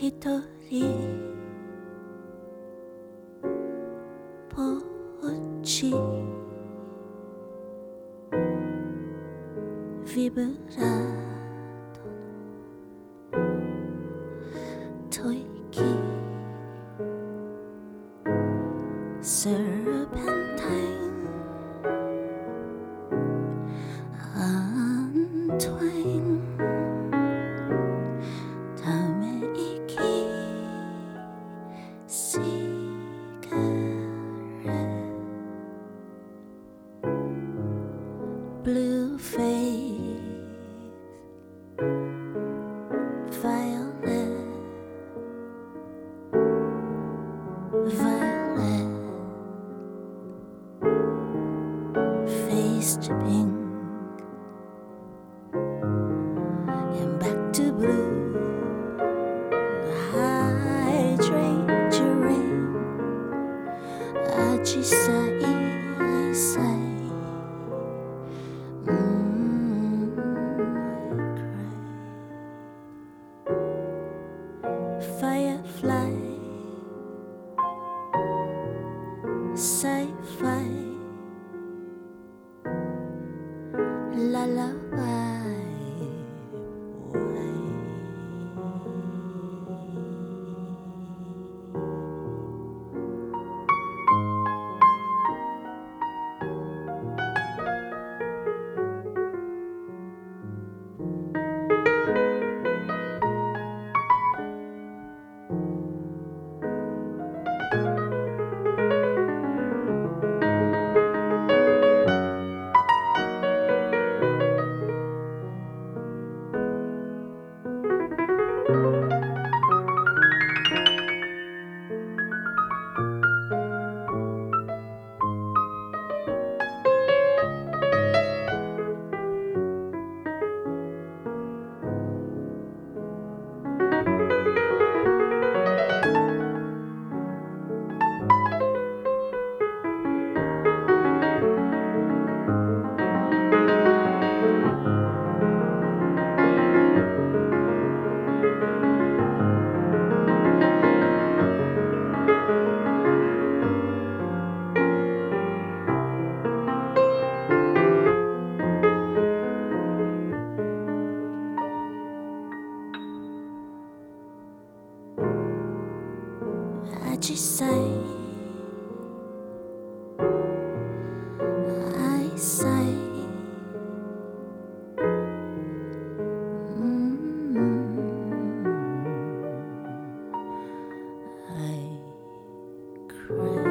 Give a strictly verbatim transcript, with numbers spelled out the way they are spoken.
一人ぼっちビブラートの吐息Serpentine untwine ため息 cigarette blue face violet violet face to pink and back to blue hydrate your ring ajisai sai mm, I cry firefly sci-fi lullaby boy. Ajisai I say mm, I cry